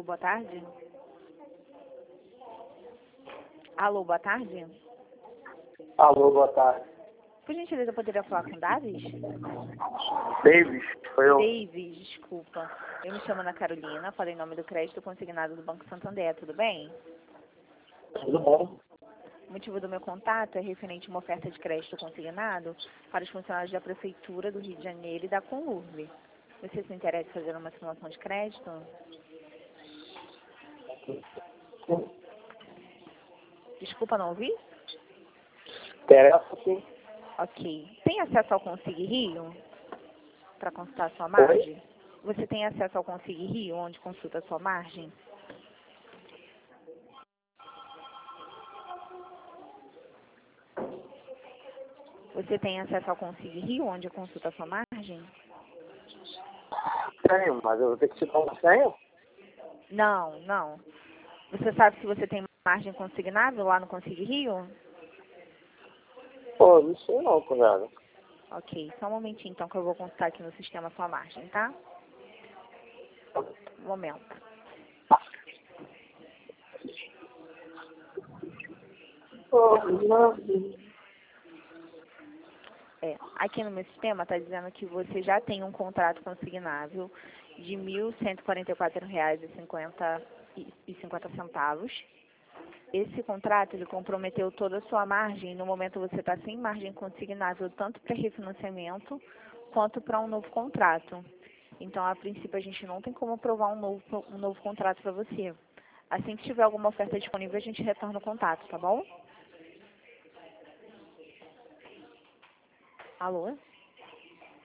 Alô, boa tarde. Alô, boa tarde. Alô, boa tarde. Por gentileza, eu poderia falar com o Davis? Davis, foi eu. Davis, desculpa. Eu me chamo Ana Carolina, falo em nome do crédito consignado do Banco Santander, tudo bem? Tudo bom? O motivo do meu contato é referente a uma oferta de crédito consignado para os funcionários da Prefeitura do Rio de Janeiro e da Conurb. Você se interessa em fazer uma simulação de crédito? Desculpa, não ouvi? Interessa sim. Ok. Tem acesso ao Consigue Rio para consultar a sua margem? Você tem acesso ao Consigue Rio, onde consulta a sua margem? Você tem acesso ao Consigue Rio, onde consulta a sua margem? Tenho, mas eu vou ter que te dar uma senha? Não, não. Você sabe se você tem margem consignável lá no Consigue Rio? Pô, não sei não, cunhado. Ok, só um momentinho então que eu vou consultar aqui no sistema a sua margem, tá? Um momento. Pô, não. Aqui no meu sistema está dizendo que você já tem um contrato consignável de R$ 1.144,50. Esse contrato, ele comprometeu toda a sua margem, e no momento você está sem margem consignável, tanto para refinanciamento, quanto para um novo contrato. Então, a princípio, a gente não tem como aprovar um novo contrato para você. Assim que tiver alguma oferta disponível, a gente retorna o contato, tá bom? Alô?